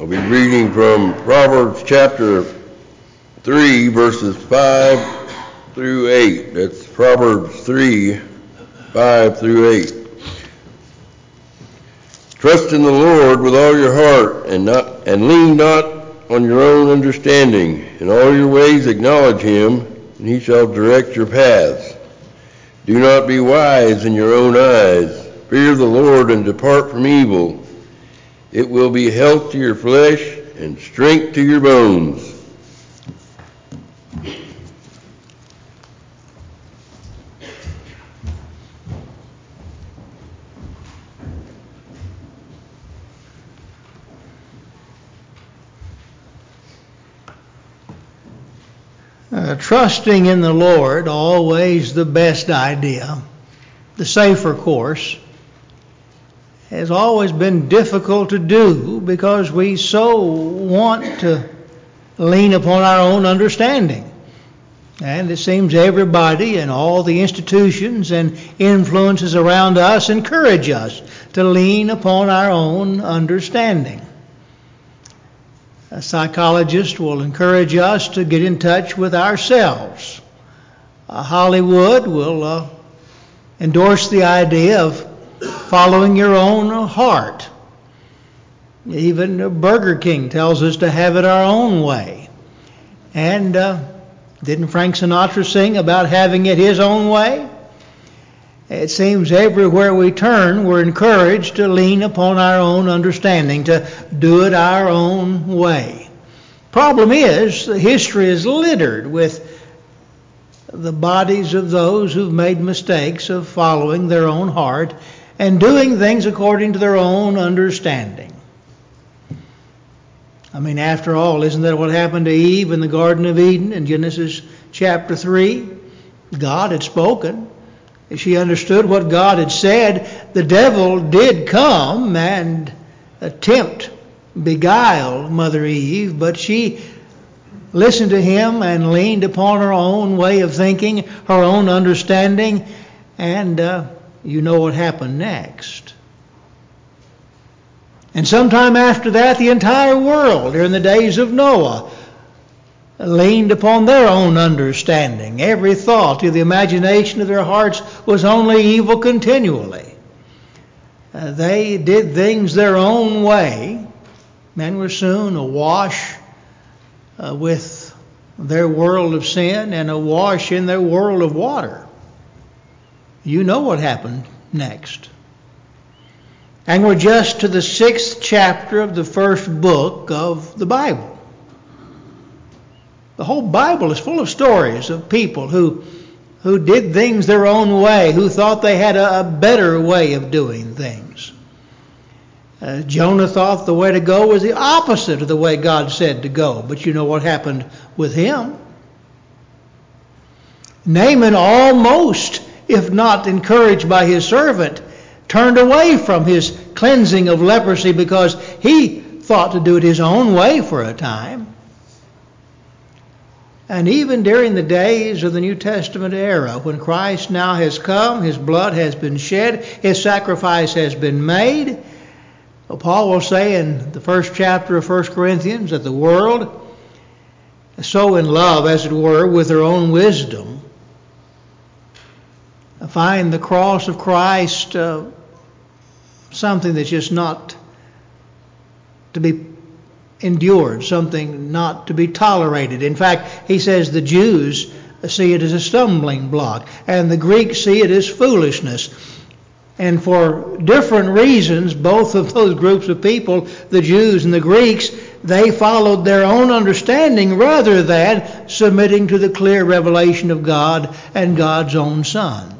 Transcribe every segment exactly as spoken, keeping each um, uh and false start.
I'll be reading from Proverbs chapter three, verses five through eight. That's Proverbs three, five through eight. Trust in the Lord with all your heart, and not and lean not on your own understanding. In all your ways acknowledge him, and he shall direct your paths. Do not be wise in your own eyes. Fear the Lord and depart from evil. It will be health to your flesh and strength to your bones. Uh, trusting in the Lord, always the best idea, the safer course, has always been difficult to do because we so want to lean upon our own understanding. And it seems everybody and all the institutions and influences around us encourage us to lean upon our own understanding. A psychologist will encourage us to get in touch with ourselves. Uh, Hollywood will uh, endorse the idea of following your own heart. Even Burger King tells us to have it our own way. And uh, didn't Frank Sinatra sing about having it his own way? It seems everywhere we turn, we're encouraged to lean upon our own understanding, to do it our own way. Problem is, history is littered with the bodies of those who've made mistakes of following their own heart and doing things according to their own understanding. I mean, after all, isn't that what happened to Eve in the Garden of Eden in Genesis chapter three? God had spoken. She understood what God had said. The devil did come and attempt, beguile Mother Eve, but she listened to him and leaned upon her own way of thinking, her own understanding, and uh, you know what happened next. And sometime after that, the entire world, during the days of Noah, leaned upon their own understanding. Every thought to the imagination of their hearts was only evil continually. Uh, they did things their own way and were soon awash uh, with their world of sin and awash in their world of water. You know what happened next. And we're just to the sixth chapter of the first book of the Bible. The whole Bible is full of stories of people who who did things their own way, who thought they had a, a better way of doing things. Uh, Jonah thought the way to go was the opposite of the way God said to go. But you know what happened with him. Naaman almost, if not encouraged by his servant, turned away from his cleansing of leprosy because he thought to do it his own way for a time. And even during the days of the New Testament era, when Christ now has come, his blood has been shed, his sacrifice has been made, well, Paul will say in the first chapter of First Corinthians that the world, so in love, as it were, with their own wisdom, find the cross of Christ uh, something that's just not to be endured, something not to be tolerated. In fact, he says the Jews see it as a stumbling block, and the Greeks see it as foolishness. And for different reasons, both of those groups of people, the Jews and the Greeks, they followed their own understanding rather than submitting to the clear revelation of God and God's own Son.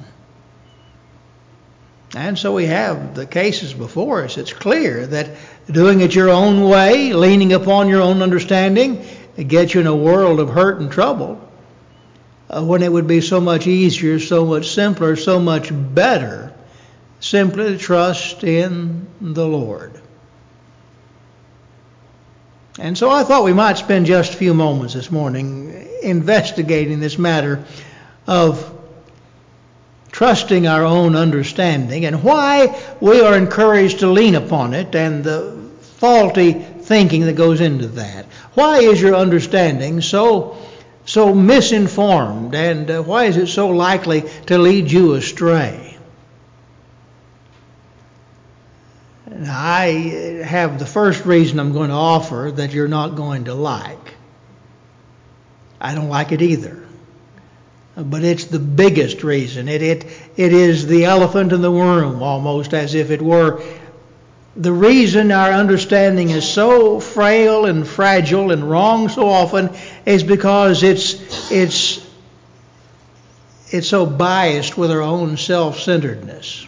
And so we have the cases before us. It's clear that doing it your own way, leaning upon your own understanding, it gets you in a world of hurt and trouble, uh, when it would be so much easier, so much simpler, so much better, simply to trust in the Lord. And so I thought we might spend just a few moments this morning investigating this matter of trusting our own understanding and why we are encouraged to lean upon it and the faulty thinking that goes into that? Why is your understanding so so misinformed, and uh, why is it so likely to lead you astray? And I have the first reason I'm going to offer that you're not going to like. I don't like it either. But it's the biggest reason. It, it, it is the elephant in the room, almost as if it were. The reason our understanding is so frail and fragile and wrong so often is because it's it's it's so biased with our own self-centeredness.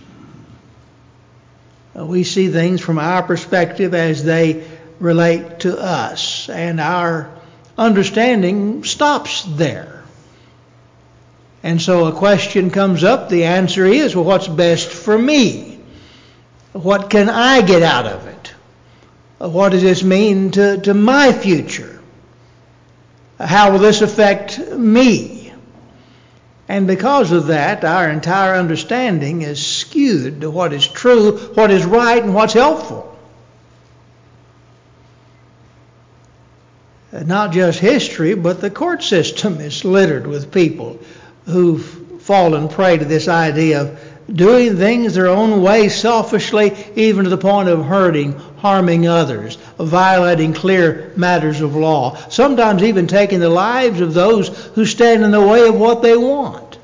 We see things from our perspective as they relate to us, and our understanding stops there. And so a question comes up, the answer is, well, what's best for me? What can I get out of it? What does this mean to, to my future? How will this affect me? And because of that, our entire understanding is skewed to what is true, what is right, and what's helpful. Not just history, but the court system is littered with people who've fallen prey to this idea of doing things their own way selfishly, even to the point of hurting, harming others, violating clear matters of law, sometimes even taking the lives of those who stand in the way of what they want.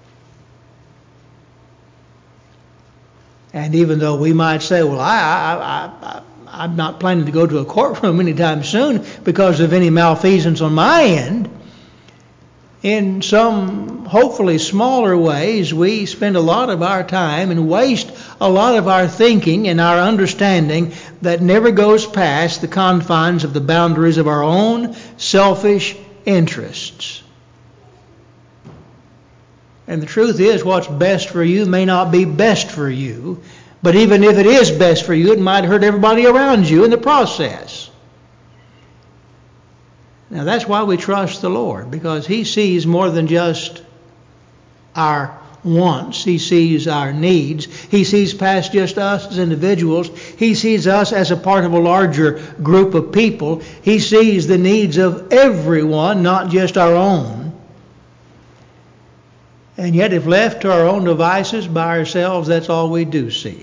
And even though we might say, well, I, I, I, I'm not planning to go to a courtroom anytime soon because of any malfeasance on my end, in some hopefully smaller ways, we spend a lot of our time and waste a lot of our thinking and our understanding that never goes past the confines of the boundaries of our own selfish interests. And the truth is, what's best for you may not be best for you, but even if it is best for you, it might hurt everybody around you in the process. Now that's why we trust the Lord, because He sees more than just our wants. He sees our needs. He sees past just us as individuals. He sees us as a part of a larger group of people. He sees the needs of everyone, not just our own. And yet if left to our own devices by ourselves, that's all we do see.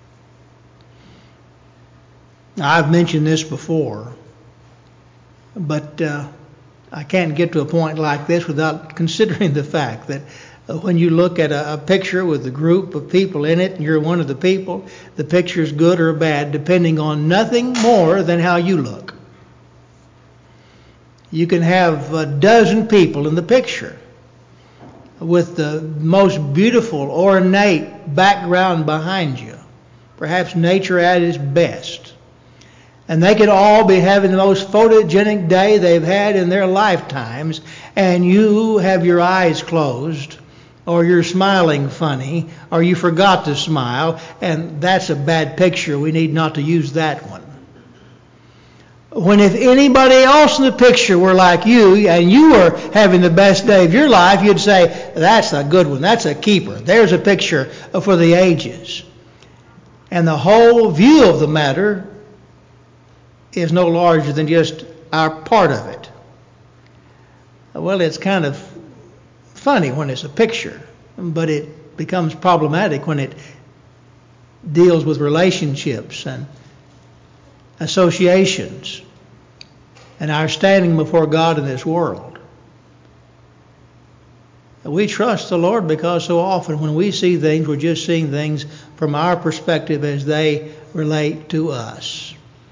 Now, I've mentioned this before. But uh, I can't get to a point like this without considering the fact that uh, when you look at a, a picture with a group of people in it and you're one of the people, the picture's good or bad depending on nothing more than how you look. You can have a dozen people in the picture with the most beautiful, ornate background behind you, perhaps nature at its best. And they could all be having the most photogenic day they've had in their lifetimes, and you have your eyes closed, or you're smiling funny, or you forgot to smile, and that's a bad picture. We need not to use that one. When if anybody else in the picture were like you, and you were having the best day of your life, you'd say, that's a good one, that's a keeper. There's a picture for the ages. And the whole view of the matter is no larger than just our part of it. Well, it's kind of funny when it's a picture, but it becomes problematic when it deals with relationships and associations and our standing before God in this world. We trust the Lord because so often when we see things, we're just seeing things from our perspective as they relate to us.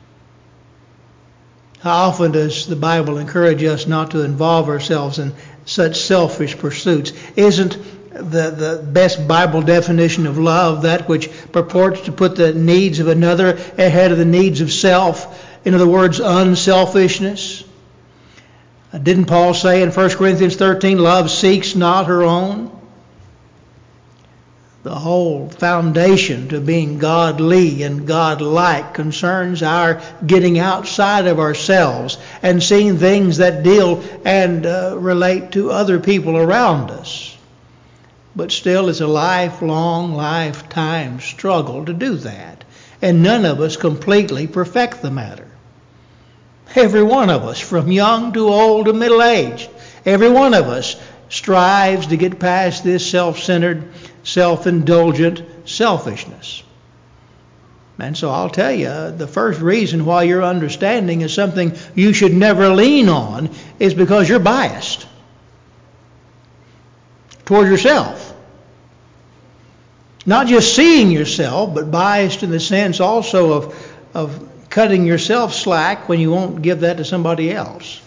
How often does the Bible encourage us not to involve ourselves in such selfish pursuits? Isn't the, the best Bible definition of love that which purports to put the needs of another ahead of the needs of self? In other words, unselfishness. Didn't Paul say in First Corinthians thirteen, love seeks not her own? The whole foundation to being godly and godlike concerns our getting outside of ourselves and seeing things that deal and uh, relate to other people around us. But still, it's a lifelong, lifetime struggle to do that. And none of us completely perfect the matter. Every one of us, from young to old to middle-aged, every one of us strives to get past this self-centered, self-indulgent selfishness. And so I'll tell you, the first reason why your understanding is something you should never lean on is because you're biased toward yourself. Not just seeing yourself, but biased in the sense also of, of cutting yourself slack when you won't give that to somebody else.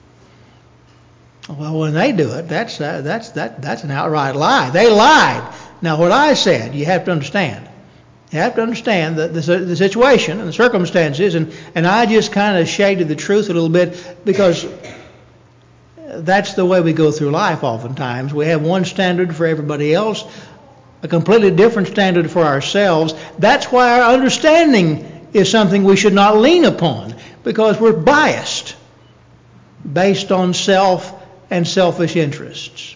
Well, when they do it, that's uh, that's that that's an outright lie. They lied. Now, what I said, you have to understand. You have to understand the, the, the situation and the circumstances, and, and I just kind of shaded the truth a little bit because that's the way we go through life oftentimes. We have one standard for everybody else, a completely different standard for ourselves. That's why our understanding is something we should not lean upon, because we're biased based on self and selfish interests.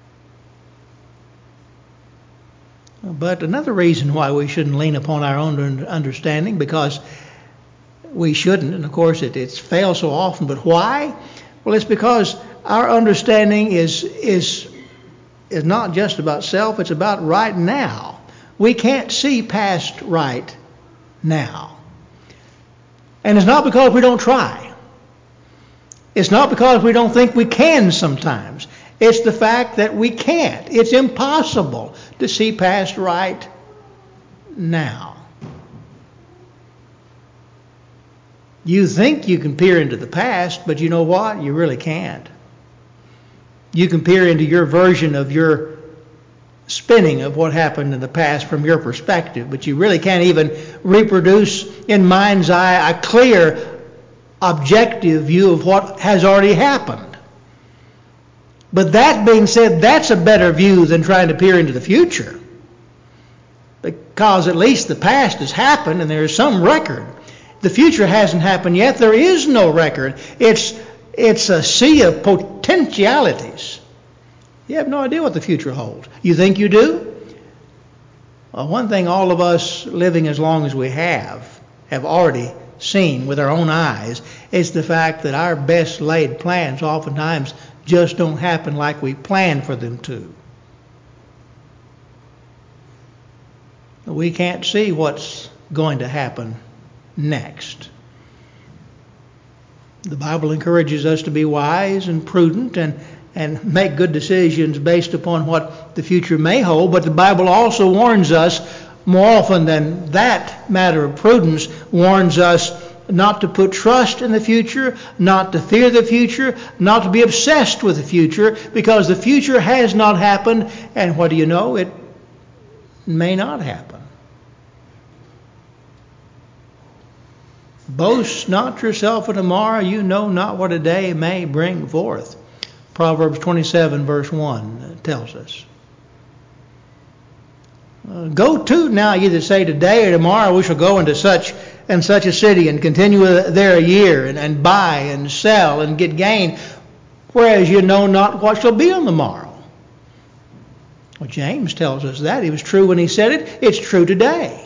But another reason why we shouldn't lean upon our own understanding, because we shouldn't, and of course it, it's failed so often, but why? Well, it's because our understanding is is is not just about self, it's about right now. We can't see past right now. And it's not because we don't try. It's not because we don't think we can sometimes. It's the fact that we can't. It's impossible to see past right now. You think you can peer into the past, but you know what? You really can't. You can peer into your version of your spinning of what happened in the past from your perspective, but you really can't even reproduce in mind's eye a clear, objective view of what has already happened. But that being said, that's a better view than trying to peer into the future, because at least the past has happened and there is some record. The future hasn't happened yet. There is no record. It's it's a sea of potentialities. You have no idea what the future holds. You think you do? Well, one thing all of us living as long as we have have already seen with our own eyes is the fact that our best laid plans oftentimes just don't happen like we planned for them to. We can't see what's going to happen next. The Bible encourages us to be wise and prudent and, and make good decisions based upon what the future may hold, but the Bible also warns us, more often than that matter of prudence, warns us not to put trust in the future, not to fear the future, not to be obsessed with the future, because the future has not happened, and what do you know? It may not happen. Boast not yourself of tomorrow, you know not what a day may bring forth. Proverbs twenty-seven verse one tells us. Uh, go to now, you that say today or tomorrow we shall go into such and such a city and continue there a year and, and buy and sell and get gain, whereas you know not what shall be on the morrow. Well, James tells us that. It was true when he said it. It's true today.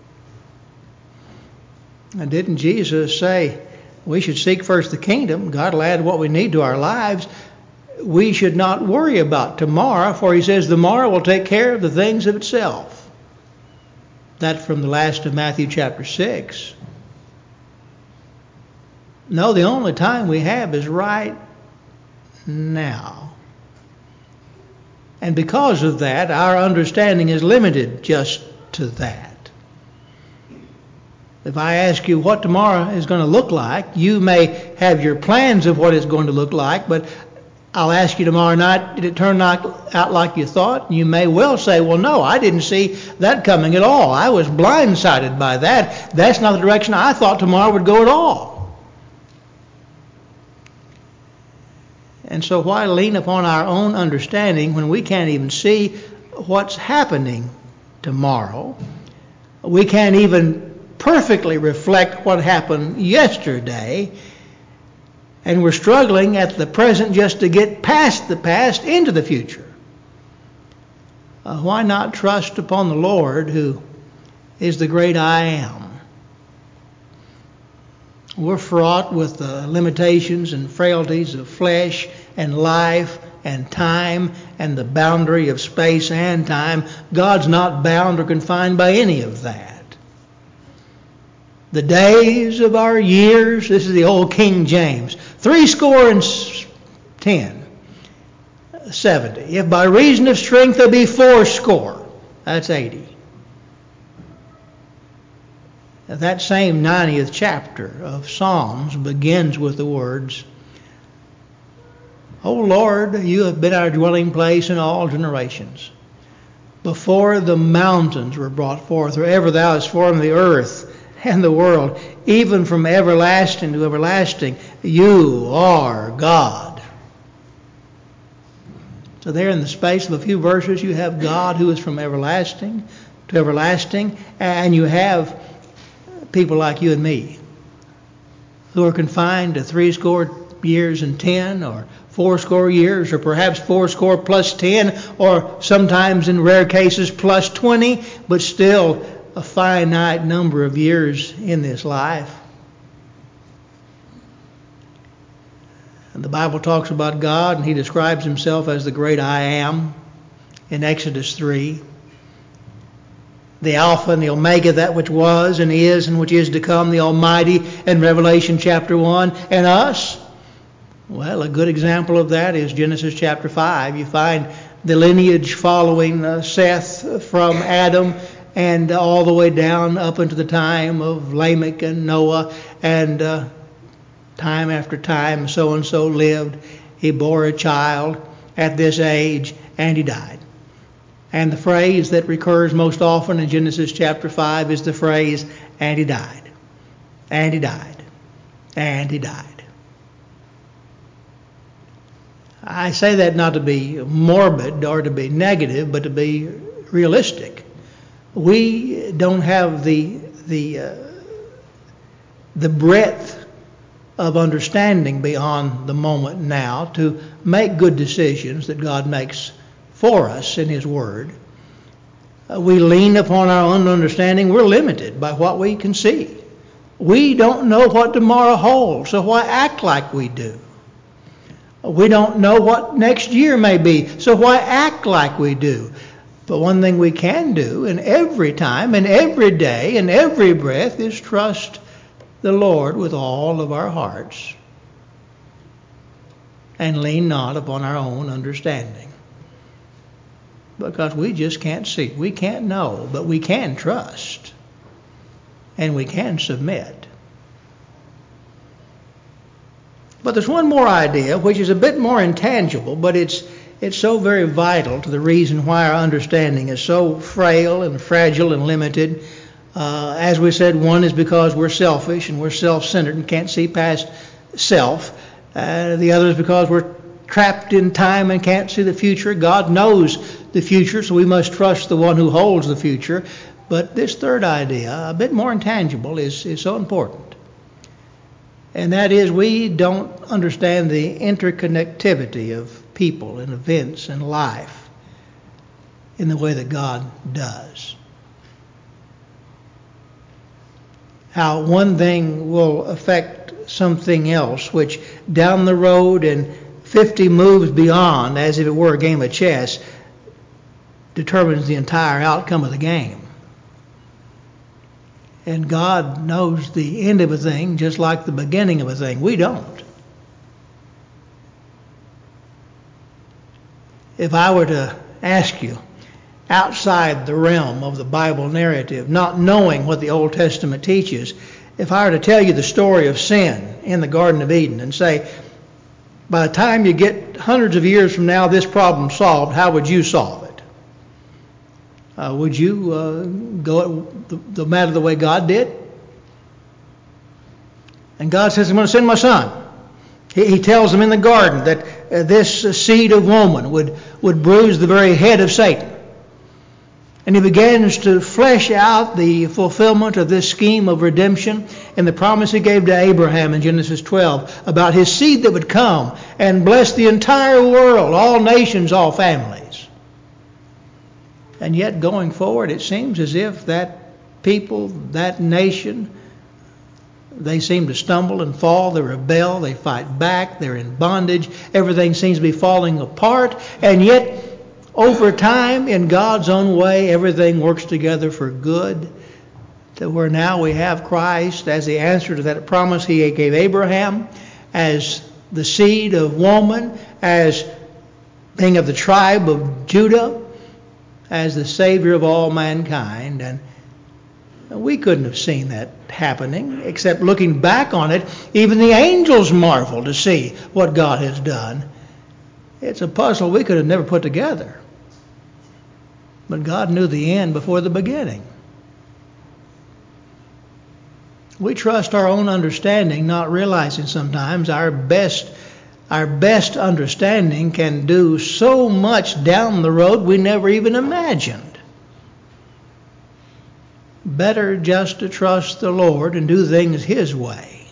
And didn't Jesus say we should seek first the kingdom? God will add what we need to our lives. We should not worry about tomorrow, for he says tomorrow will take care of the things of itself. That's from the last of Matthew chapter six. No, the only time we have is right now. And because of that, our understanding is limited just to that. If I ask you what tomorrow is going to look like, you may have your plans of what it's going to look like, but I'll ask you tomorrow night, did it turn out like you thought? You may well say, well, no, I didn't see that coming at all. I was blindsided by that. That's not the direction I thought tomorrow would go at all. And so why lean upon our own understanding when we can't even see what's happening tomorrow? We can't even perfectly reflect what happened yesterday, and we're struggling at the present just to get past the past into the future. Uh, why not trust upon the Lord, who is the great I am? We're fraught with the limitations and frailties of flesh and life and time and the boundary of space and time. God's not bound or confined by any of that. The days of our years, this is the old King James, three score and ten, seventy. If by reason of strength there be four score, that's eighty. That same ninetieth chapter of Psalms begins with the words, O Lord, you have been our dwelling place in all generations. Before the mountains were brought forth, or ever thou hast formed the earth and the world, even from everlasting to everlasting, you are God. So there in the space of a few verses, you have God who is from everlasting to everlasting, and you have people like you and me who are confined to three score years and ten, or four score years, or perhaps four score plus ten, or sometimes in rare cases plus twenty, but still a finite number of years in this life. And the Bible talks about God, and he describes himself as the great I am in Exodus three. The Alpha and the Omega, that which was and is and which is to come, the Almighty in Revelation chapter one. And us? Well, a good example of that is Genesis chapter five. You find the lineage following uh, Seth from Adam and uh, all the way down up into the time of Lamech and Noah, and uh, time after time so-and-so lived. He bore a child at this age and he died. And the phrase that recurs most often in Genesis chapter five is the phrase, and he died, and he died, and he died. I say that not to be morbid or to be negative, but to be realistic. We don't have the the uh, the breadth of understanding beyond the moment now to make good decisions that God makes for us in his word. Uh, we lean upon our own understanding. We're limited by what we can see. We don't know what tomorrow holds, so why act like we do? We don't know what next year may be, so why act like we do? But one thing we can do in every time, and every day, and every breath is trust the Lord with all of our hearts and lean not upon our own understanding. Because we just can't see. We can't know, but we can trust. And we can submit. But there's one more idea, which is a bit more intangible, but it's it's so very vital to the reason why our understanding is so frail and fragile and limited. Uh, as we said, one is because we're selfish and we're self-centered and can't see past self. Uh, the other is because we're trapped in time and can't see the future. God knows the future, so we must trust the one who holds the future. But this third idea, a bit more intangible, is, is so important. And that is, we don't understand the interconnectivity of people and events and life in the way that God does. How one thing will affect something else, which down the road and fifty moves beyond, as if it were a game of chess, determines the entire outcome of the game. And God knows the end of a thing just like the beginning of a thing. We don't. If I were to ask you, outside the realm of the Bible narrative, not knowing what the Old Testament teaches, if I were to tell you the story of sin in the Garden of Eden and say, by the time you get hundreds of years from now, this problem solved, how would you solve it? Uh, would you uh, go the, the matter the way God did? And God says, I'm going to send my son. He, he tells them in the garden that uh, this uh, seed of woman would, would bruise the very head of Satan. And he begins to flesh out the fulfillment of this scheme of redemption and the promise he gave to Abraham in Genesis twelve about his seed that would come and bless the entire world, all nations, all families. And yet going forward, it seems as if that people, that nation, They seem to stumble and fall. They rebel. They fight back. They're in bondage. Everything seems to be falling apart. And yet, over time, in God's own way, everything works together for good. To where now we have Christ as the answer to that promise He gave Abraham, as the seed of woman, as being of the tribe of Judah, as the Savior of all mankind. And we couldn't have seen that happening, except looking back on it. Even the angels marvel to see what God has done. It's a puzzle we could have never put together. But God knew the end before the beginning. We trust our own understanding, not realizing sometimes our best our best understanding can do so much down the road we never even imagined. Better just to trust the Lord and do things His way.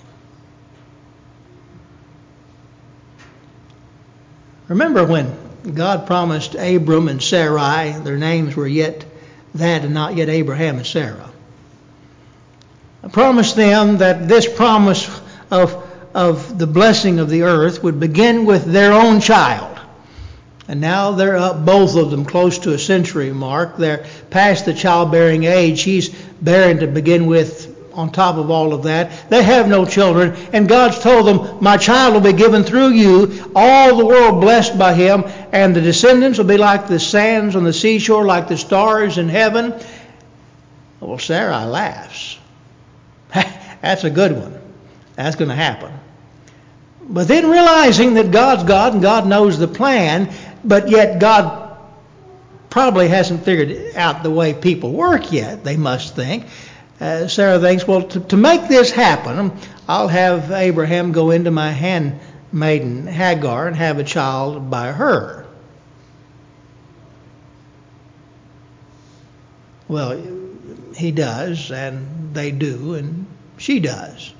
Remember when God promised Abram and Sarai, their names were yet that and not yet Abraham and Sarah. I promised them that this promise of, of the blessing of the earth would begin with their own child. And now they're up, both of them, close to a century mark. They're past the childbearing age. He's barren to begin with. On top of all of that, they have no children. And God's told them, my child will be given through you, all the world blessed by him, and the descendants will be like the sands on the seashore, like the stars in heaven. Well, Sarah laughs. That's a good one. That's going to happen. But then realizing that God's God and God knows the plan, but yet God probably hasn't figured out the way people work yet, they must think. Uh, Sarah thinks, well, to, to make this happen, I'll have Abraham go into my handmaiden Hagar and have a child by her. Well, he does, and they do, and she does.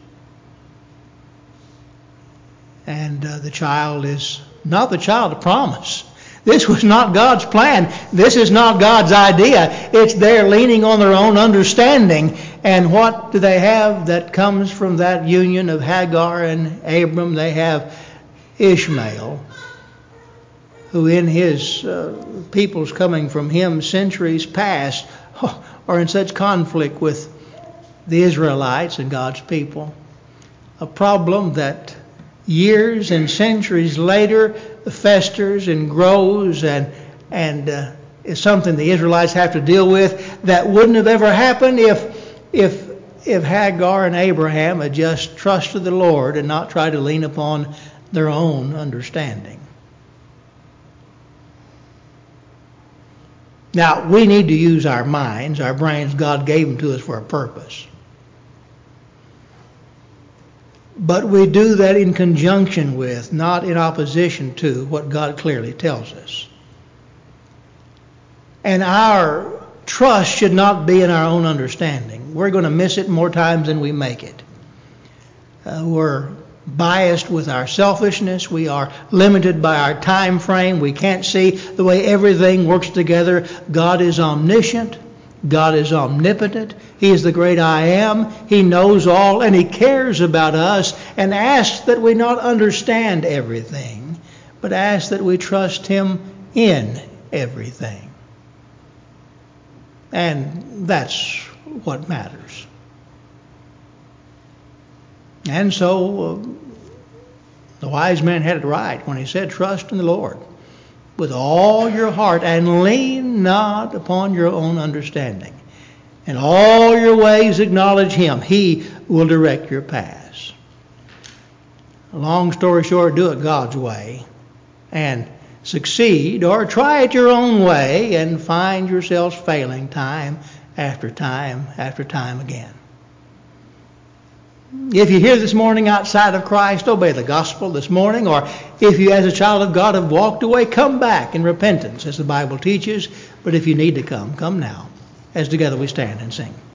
And uh, the child is not the child of promise. This was not God's plan. This is not God's idea. It's their leaning on their own understanding. And what do they have that comes from that union of Hagar and Abram? They have Ishmael, who in his uh, peoples coming from him centuries past are in such conflict with the Israelites and God's people. A problem that years and centuries later festers and grows and and uh, is something the Israelites have to deal with that wouldn't have ever happened if if if Hagar and Abraham had just trusted the Lord and not tried to lean upon their own understanding. Now, we need to use our minds, our brains. God gave them to us for a purpose. But we do that in conjunction with, not in opposition to, what God clearly tells us. And our trust should not be in our own understanding. We're going to miss it more times than we make it. Uh, we're biased with our selfishness. We are limited by our time frame. We can't see the way everything works together. God is omniscient. God is omnipotent. He is the great I am. He knows all, and He cares about us and asks that we not understand everything, but asks that we trust Him in everything. And that's what matters. And so uh, the wise man had it right when he said, trust in the Lord with all your heart and lean not upon your own understanding. In all your ways acknowledge Him. He will direct your paths. Long story short, do it God's way and succeed, or try it your own way and find yourselves failing time after time after time again. If you're here this morning outside of Christ, obey the gospel this morning. Or if you as a child of God have walked away, come back in repentance as the Bible teaches. But if you need to come, come now as together we stand and sing.